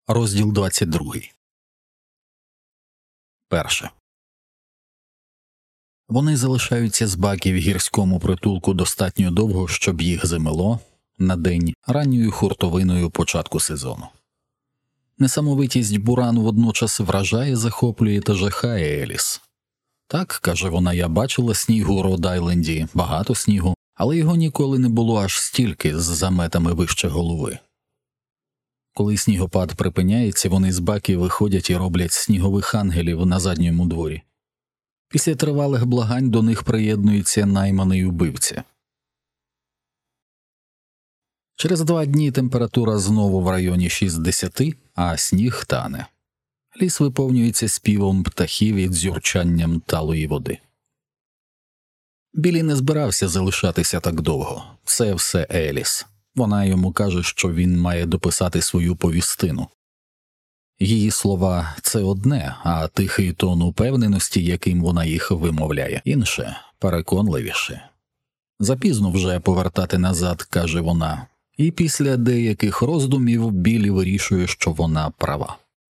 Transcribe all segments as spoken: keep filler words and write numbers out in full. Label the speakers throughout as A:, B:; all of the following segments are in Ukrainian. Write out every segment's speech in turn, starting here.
A: Розділ двадцять другий. Перше. Вони залишаються з Бакі в гірському притулку достатньо довго, щоб їх замело на день ранньою хуртовиною початку сезону. Несамовитість бурану водночас вражає, захоплює та жахає Еліс. Так, каже вона, я бачила снігу у Род-Айленді, багато снігу, але його ніколи не було аж стільки з заметами вище голови. Коли снігопад припиняється, вони з Бакі виходять і роблять снігових ангелів на задньому дворі. Після тривалих благань до них приєднується найманий убивця. Через два дні температура знову в районі шістдесяти, а сніг тане. Ліс виповнюється співом птахів і дзюрчанням талої води. Білі не збирався залишатися так довго. Це все Еліс. Вона йому каже, що він має дописати свою повістину. Її слова – це одне, а тихий тон упевненості, яким вона їх вимовляє, інше, переконливіше. Запізно вже повертати назад, каже вона, і після деяких роздумів Білі вирішує, що вона права.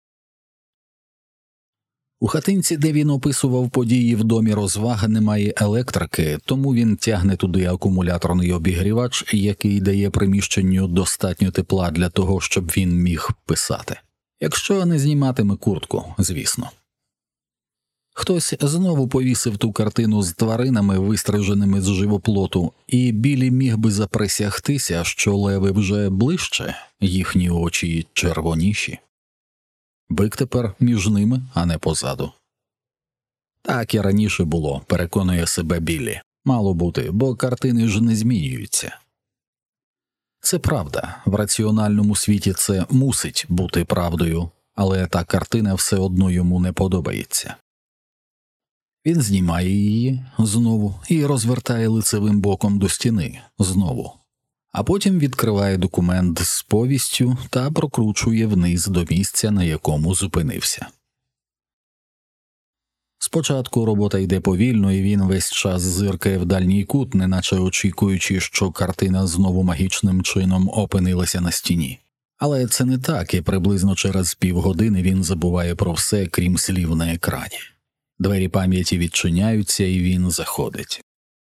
A: У хатинці, де він описував події в домі розваг, немає електрики, тому він тягне туди акумуляторний обігрівач, який дає приміщенню достатньо тепла для того, щоб він міг писати. Якщо не зніматиме куртку, звісно. Хтось знову повісив ту картину з тваринами, вистриженими з живоплоту, і Білі міг би заприсягтися, що леви вже ближче, їхні очі червоніші. Бик тепер між ними, а не позаду. Так і раніше було, переконує себе Білі. Мало бути, бо картини ж не змінюються. Це правда, в раціональному світі це мусить бути правдою, але та картина все одно йому не подобається. Він знімає її знову і розвертає лицевим боком до стіни знову. А потім відкриває документ з повістю та прокручує вниз до місця, на якому зупинився. Спочатку робота йде повільно, і він весь час зиркає в дальній кут, неначе очікуючи, що картина знову магічним чином опинилася на стіні. Але це не так, і приблизно через півгодини він забуває про все, крім слів на екрані. Двері пам'яті відчиняються, і він заходить.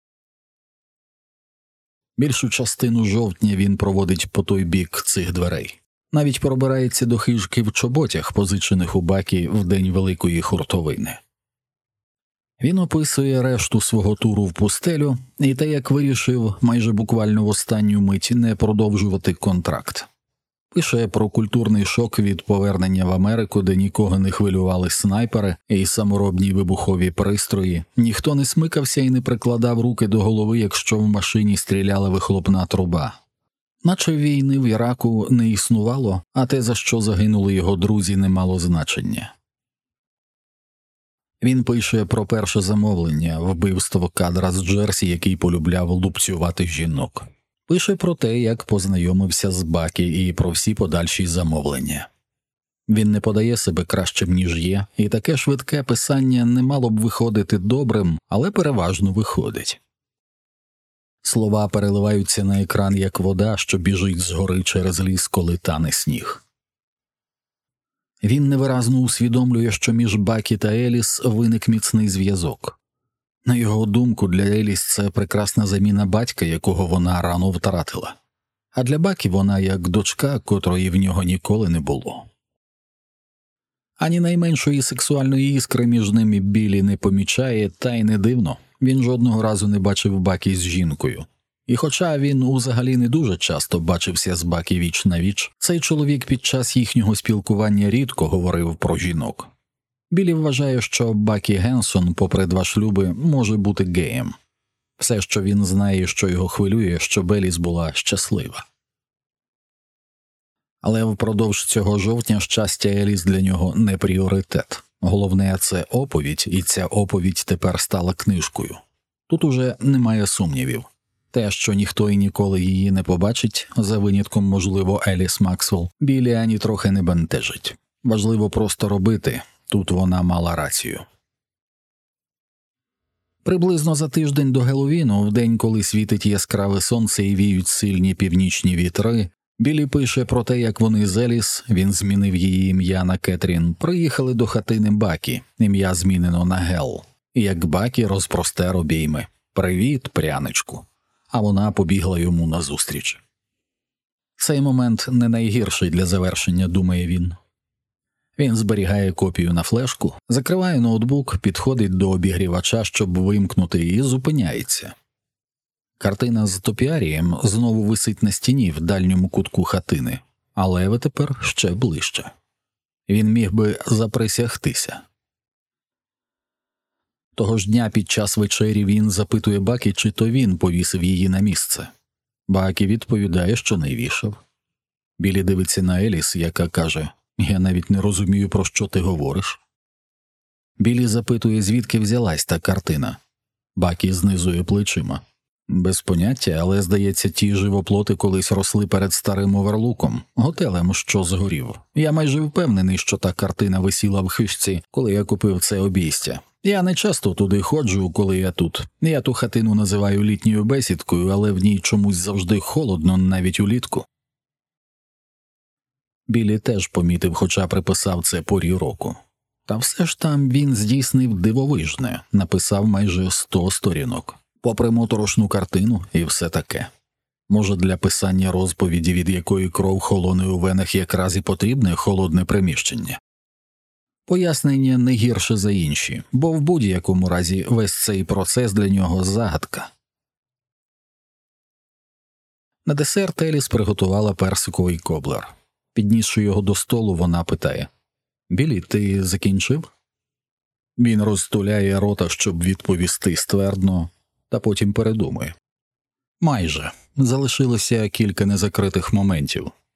A: Більшу частину жовтня він проводить по той бік цих дверей. Навіть пробирається до хижки в чоботях, позичених у Бакі в день Великої хуртовини. Він описує решту свого туру в пустелю і те, як вирішив майже буквально в останню мить не продовжувати контракт. Пише про культурний шок від повернення в Америку, де нікого не хвилювали снайпери і саморобні вибухові пристрої, ніхто не смикався і не прикладав руки до голови, якщо в машині стріляла вихлопна труба. Наче війни в Іраку не існувало, а те, за що загинули його друзі, не мало значення. Він пише про перше замовлення – вбивство кадра з Джерсі, який полюбляв лупцювати жінок. Пише про те, як познайомився з Бакі, і про всі подальші замовлення. Він не подає себе кращим, ніж є, і таке швидке писання не мало б виходити добрим, але переважно виходить. Слова переливаються на екран, як вода, що біжить згори через ліс, коли тане сніг. Він невиразно усвідомлює, що між Бакі та Еліс виник міцний зв'язок. На його думку, для Еліс це прекрасна заміна батька, якого вона рано втратила. А для Бакі вона як дочка, котрої в нього ніколи не було. Ані найменшої сексуальної іскри між ними Білі не помічає, та й не дивно. Він жодного разу не бачив Бакі з жінкою. І хоча він узагалі не дуже часто бачився з Бакі віч на віч, цей чоловік під час їхнього спілкування рідко говорив про жінок. Білі вважає, що Бакі Генсон, попри два шлюби, може бути геєм. Все, що він знає, що його хвилює, щоб Еліс була щаслива. Але впродовж цього жовтня щастя Еліс для нього не пріоритет. Головне – це оповідь, і ця оповідь тепер стала книжкою. Тут уже немає сумнівів. Те, що ніхто і ніколи її не побачить, за винятком, можливо, Еліс Максвелл, Білі ані трохи не бентежить. Важливо просто робити. Тут вона мала рацію. Приблизно за тиждень до Геловіну, в день, коли світить яскраве сонце і віють сильні північні вітри, Білі пише про те, як вони з Еліс, він змінив її ім'я на Кетрін, приїхали до хатини Бакі, ім'я змінено на Гел, і як Бакі розпростер обійми «Привіт, пряничку», а вона побігла йому назустріч. Цей момент не найгірший для завершення, думає він. Він зберігає копію на флешку, закриває ноутбук, підходить до обігрівача, щоб вимкнути, і зупиняється. Картина з топіарієм знову висить на стіні в дальньому кутку хатини, а леви тепер ще ближче. Він міг би заприсягтися. Того ж дня під час вечері він запитує Бакі, чи то він повісив її на місце. Бакі відповідає, що не вішав. Білі дивиться на Еліс, яка каже: «Я навіть не розумію, про що ти говориш». Білі запитує, звідки взялась та картина. Бакі знизує плечима. Без поняття, але, здається, ті живоплоти колись росли перед старим оверлуком, готелем, що згорів. Я майже впевнений, що та картина висіла в хижці, коли я купив це обійстя. Я не часто туди ходжу, коли я тут. Я ту хатину називаю літньою бесідкою, але в ній чомусь завжди холодно, навіть улітку. Білі теж помітив, хоча приписав це порі року. Та все ж там він здійснив дивовижне, написав майже сто сторінок. Попри моторошну картину і все таке. Може, для писання розповіді, від якої кров холоне у венах, якраз і потрібне холодне приміщення? Пояснення не гірше за інші, бо в будь-якому разі весь цей процес для нього загадка. На десерт Еліс приготувала персиковий коблер. Піднісши його до столу, вона питає: «Білі, ти закінчив?» Він розтуляє рота, щоб відповісти ствердно, та потім передумує. Майже. Залишилося кілька незакритих моментів.